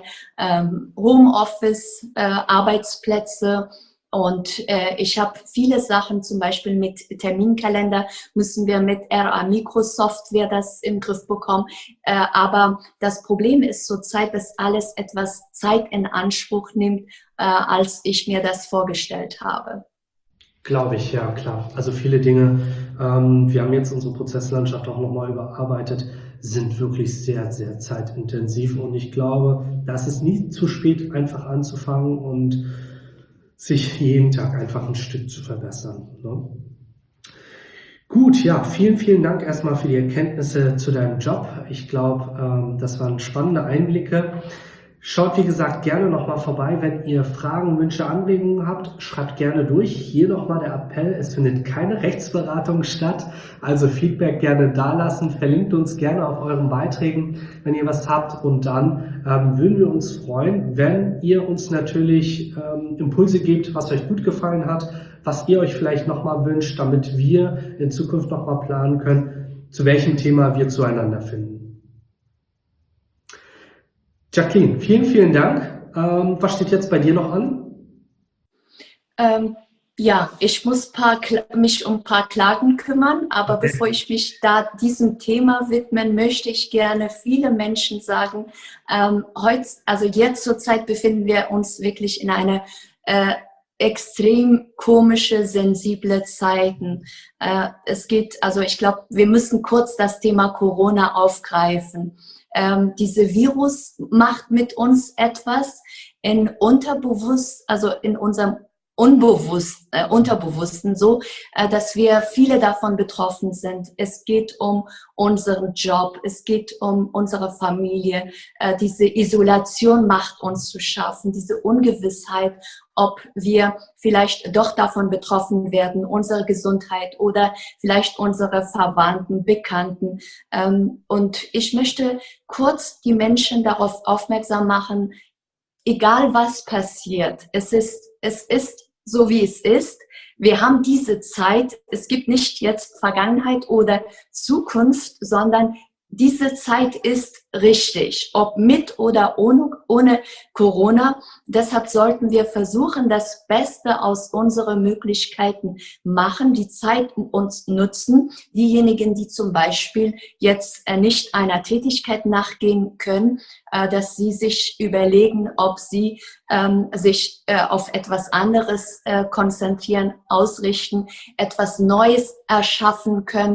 Homeoffice-Arbeitsplätze. Und ich habe viele Sachen, zum Beispiel mit Terminkalender, müssen wir mit RA Microsoftware das im Griff bekommen. Aber das Problem ist zurzeit, dass alles etwas Zeit in Anspruch nimmt, als ich mir das vorgestellt habe. Glaube ich, ja, klar. Also viele Dinge, wir haben jetzt unsere Prozesslandschaft auch nochmal überarbeitet, sind wirklich sehr, sehr zeitintensiv. Und ich glaube, das ist nie zu spät, einfach anzufangen und sich jeden Tag einfach ein Stück zu verbessern. Ne? Gut, ja, vielen, vielen Dank erstmal für die Erkenntnisse zu deinem Job. Ich glaube, das waren spannende Einblicke. Schaut, wie gesagt, gerne nochmal vorbei, wenn ihr Fragen, Wünsche, Anregungen habt. Schreibt gerne durch. Hier nochmal der Appell, es findet keine Rechtsberatung statt. Also Feedback gerne dalassen. Verlinkt uns gerne auf euren Beiträgen, wenn ihr was habt. Und dann würden wir uns freuen, wenn ihr uns natürlich Impulse gebt, was euch gut gefallen hat, was ihr euch vielleicht nochmal wünscht, damit wir in Zukunft nochmal planen können, zu welchem Thema wir zueinander finden. Jacqueline, vielen, vielen Dank. Was steht jetzt bei dir noch an? Ja, ich muss mich um ein paar Klagen kümmern, aber okay. Bevor ich mich da diesem Thema widmen, möchte ich gerne viele Menschen sagen, jetzt zur Zeit befinden wir uns wirklich in einer extrem komische, sensible Zeiten. Ich glaube, wir müssen kurz das Thema Corona aufgreifen. Diese Virus macht mit uns etwas in unserem Unterbewussten so, dass wir viele davon betroffen sind. Es geht um unseren Job, es geht um unsere Familie. Diese Isolation macht uns zu schaffen, diese Ungewissheit, ob wir vielleicht doch davon betroffen werden, unsere Gesundheit oder vielleicht unsere Verwandten, Bekannten. Und ich möchte kurz die Menschen darauf aufmerksam machen, egal was passiert, es ist so, wie es ist. Wir haben diese Zeit, es gibt nicht jetzt Vergangenheit oder Zukunft, sondern diese Zeit ist richtig, ob mit oder ohne Corona. Deshalb sollten wir versuchen, das Beste aus unseren Möglichkeiten machen, die Zeit uns nutzen. Diejenigen, die zum Beispiel jetzt nicht einer Tätigkeit nachgehen können, dass sie sich überlegen, ob sie sich auf etwas anderes konzentrieren, ausrichten, etwas Neues erschaffen können.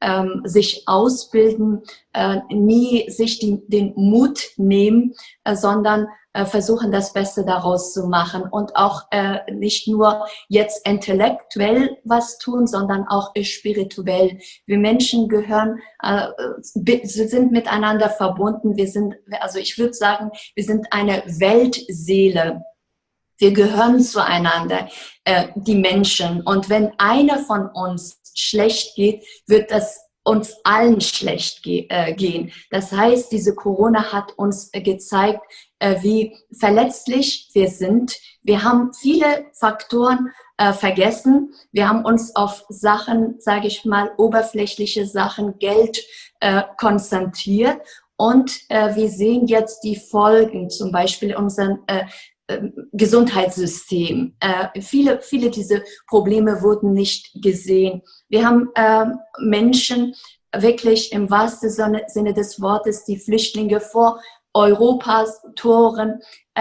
sich ausbilden, nie sich den Mut nehmen, sondern versuchen, das Beste daraus zu machen und auch nicht nur jetzt intellektuell was tun, sondern auch spirituell. Wir Menschen gehören, sind miteinander verbunden. Also ich würde sagen, wir sind eine Weltseele. Wir gehören zueinander, die Menschen. Und wenn einer von uns schlecht geht, wird das uns allen schlecht gehen. Das heißt, diese Corona hat uns gezeigt, wie verletzlich wir sind. Wir haben viele Faktoren vergessen. Wir haben uns auf Sachen, sage ich mal, oberflächliche Sachen, Geld konzentriert. Und wir sehen jetzt die Folgen, zum Beispiel unseren Gesundheitssystem. Viele diese Probleme wurden nicht gesehen. Wir haben Menschen wirklich im wahrsten Sinne des Wortes, die Flüchtlinge vor Europas Toren,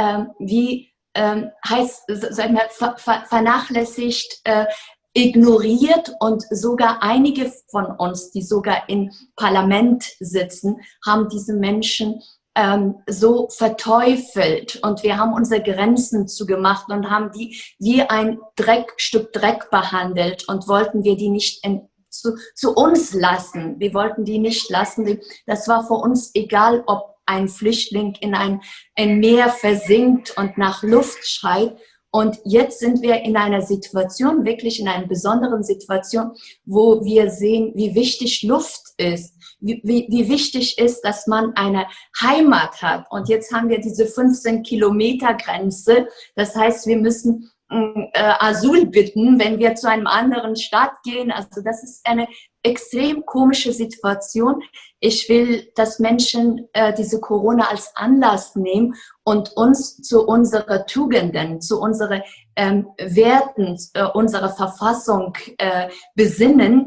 vernachlässigt, ignoriert, und sogar einige von uns, die sogar im Parlament sitzen, haben diese Menschen so verteufelt, und wir haben unsere Grenzen zugemacht und haben die wie ein Stück Dreck behandelt und wollten wir die nicht zu uns lassen. Wir wollten die nicht lassen. Das war für uns egal, ob ein Flüchtling in ein Meer versinkt und nach Luft schreit. Und jetzt sind wir in einer Situation, wirklich in einer besonderen Situation, wo wir sehen, wie wichtig Luft ist, wie wichtig ist, dass man eine Heimat hat. Und jetzt haben wir diese 15-Kilometer-Grenze. Das heißt, wir müssen Asyl bitten, wenn wir zu einem anderen Staat gehen. Also das ist eine extrem komische Situation. Ich will, dass Menschen diese Corona als Anlass nehmen und uns zu unseren Tugenden, zu unseren Werten, unserer Verfassung besinnen.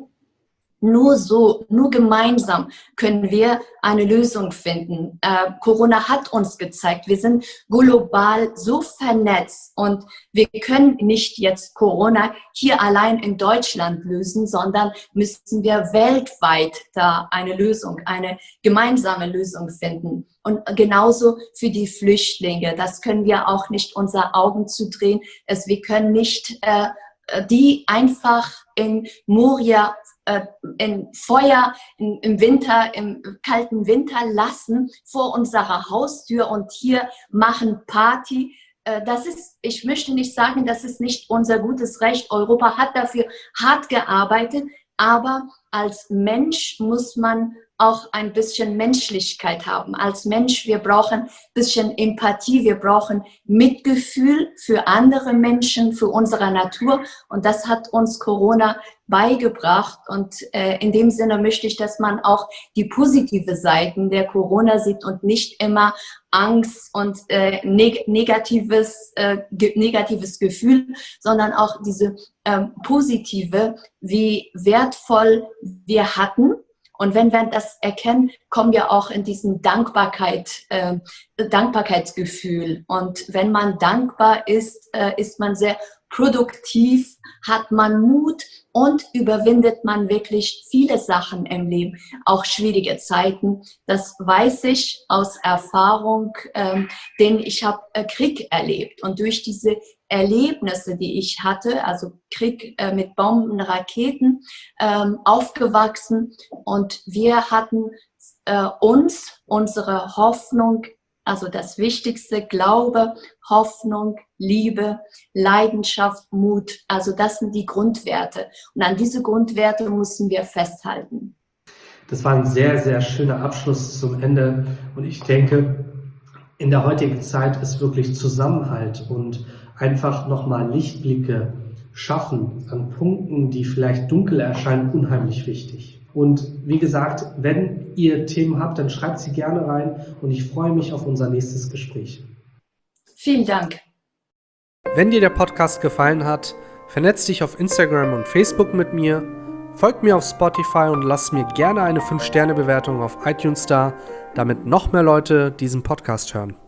Nur gemeinsam können wir eine Lösung finden. Corona hat uns gezeigt, wir sind global so vernetzt, und wir können nicht jetzt Corona hier allein in Deutschland lösen, sondern müssen wir weltweit da eine Lösung, eine gemeinsame Lösung finden. Und genauso für die Flüchtlinge, das können wir auch nicht unsere Augen zudrehen. Wir können nicht die einfach in Moria in Feuer im Winter, im kalten Winter lassen vor unserer Haustür und hier machen Party. Ich möchte nicht sagen, das ist nicht unser gutes Recht. Europa hat dafür hart gearbeitet, aber als Mensch muss man auch ein bisschen Menschlichkeit haben. Als Mensch, wir brauchen ein bisschen Empathie, wir brauchen Mitgefühl für andere Menschen, für unsere Natur, und das hat uns Corona beigebracht, und in dem Sinne möchte ich, dass man auch die positive Seiten der Corona sieht und nicht immer Angst und negatives Gefühl, sondern auch diese positive, wie wertvoll wir hatten. Und wenn wir das erkennen, kommen wir auch in diesen Dankbarkeitsgefühl. Und wenn man dankbar ist, ist man sehr produktiv, hat man Mut und überwindet man wirklich viele Sachen im Leben, auch schwierige Zeiten. Das weiß ich aus Erfahrung, denn ich habe Krieg erlebt. Und durch diese Erlebnisse, die ich hatte, also Krieg mit Bomben, Raketen, aufgewachsen, und wir hatten unsere Hoffnung, also das Wichtigste, Glaube, Hoffnung, Liebe, Leidenschaft, Mut, also das sind die Grundwerte, und an diese Grundwerte müssen wir festhalten. Das war ein sehr, sehr schöner Abschluss zum Ende, und ich denke, in der heutigen Zeit ist wirklich Zusammenhalt und einfach nochmal Lichtblicke schaffen an Punkten, die vielleicht dunkel erscheinen, unheimlich wichtig. Und wie gesagt, wenn ihr Themen habt, dann schreibt sie gerne rein, und ich freue mich auf unser nächstes Gespräch. Vielen Dank. Wenn dir der Podcast gefallen hat, vernetz dich auf Instagram und Facebook mit mir, folgt mir auf Spotify und lass mir gerne eine 5-Sterne-Bewertung auf iTunes da, damit noch mehr Leute diesen Podcast hören.